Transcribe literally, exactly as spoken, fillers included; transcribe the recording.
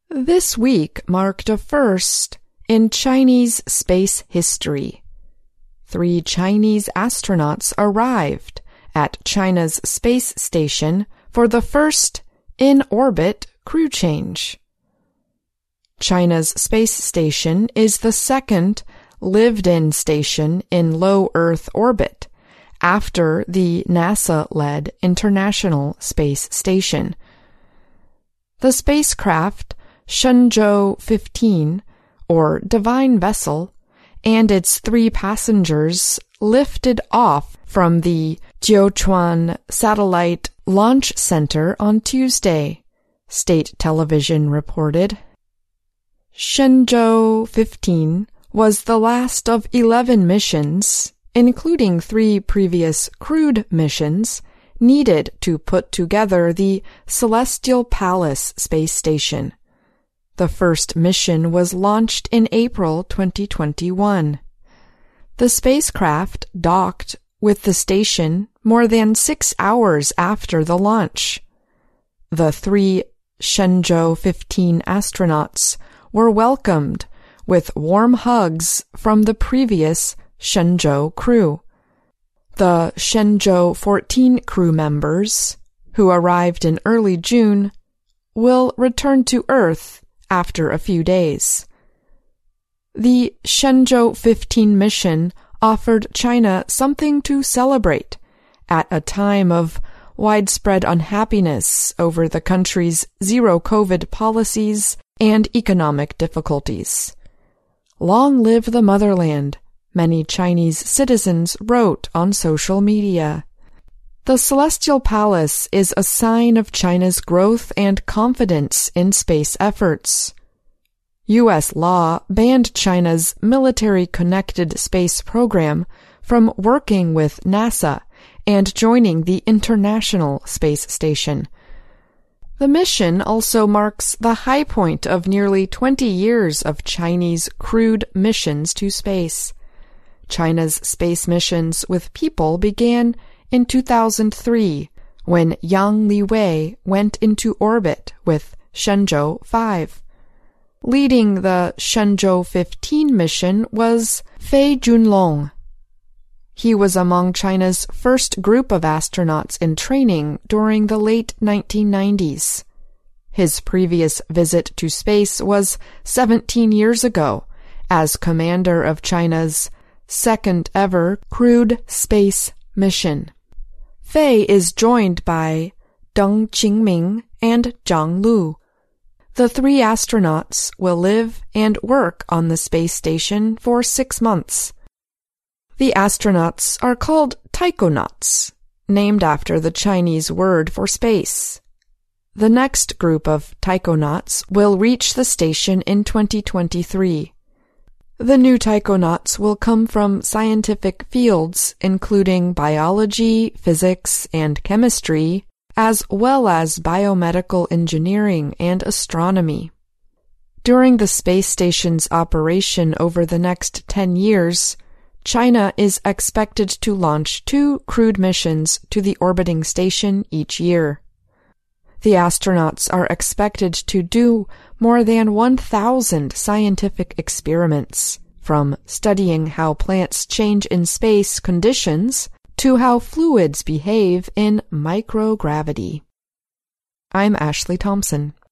This week marked a first in Chinese space history. Three Chinese astronauts arrived at China's space station for the first in-orbit crew change. China's space station is the second lived-in station in low Earth orbit after the NASA-led International Space Station. The spacecraft Shenzhou fifteen, or Divine Vessel, and its three passengers lifted off from the Jiuquan Satellite Launch Center on Tuesday, state television reported. Shenzhou fifteen was the last of eleven missions, including three previous crewed missions, needed to put together the Celestial Palace space station. The first mission was launched in April twenty twenty-one. The spacecraft docked with the station more than six hours after the launch. The three Shenzhou fifteen astronauts were welcomed with warm hugs from the previous Shenzhou crew. The Shenzhou fourteen crew members, who arrived in early June, will return to Earth after a few days. The Shenzhou fifteen mission offered China something to celebrate at a time of widespread unhappiness over the country's zero-COVID policies and economic difficulties. Long live the motherland, many Chinese citizens wrote on social media. The Celestial Palace is a sign of China's growth and confidence in space efforts. U S law banned China's military-connected space program from working with NASA and joining the International Space Station. The mission also marks the high point of nearly twenty years of Chinese crewed missions to space. China's space missions with people began in two thousand three, when Yang Liwei went into orbit with Shenzhou five. Leading the Shenzhou fifteen mission was Fei Junlong. He was among China's first group of astronauts in training during the late nineteen nineties. His previous visit to space was seventeen years ago as commander of China's second-ever crewed space mission. Fei is joined by Deng Qingming and Zhang Lu. The three astronauts will live and work on the space station for six months. The astronauts are called taikonauts, named after the Chinese word for space. The next group of taikonauts will reach the station in twenty twenty-three. The new taikonauts will come from scientific fields including biology, physics, and chemistry, as well as biomedical engineering and astronomy. During the space station's operation over the next ten years, China is expected to launch two crewed missions to the orbiting station each year. The astronauts are expected to do more than one thousand scientific experiments, from studying how plants change in space conditions to how fluids behave in microgravity. I'm Ashley Thompson.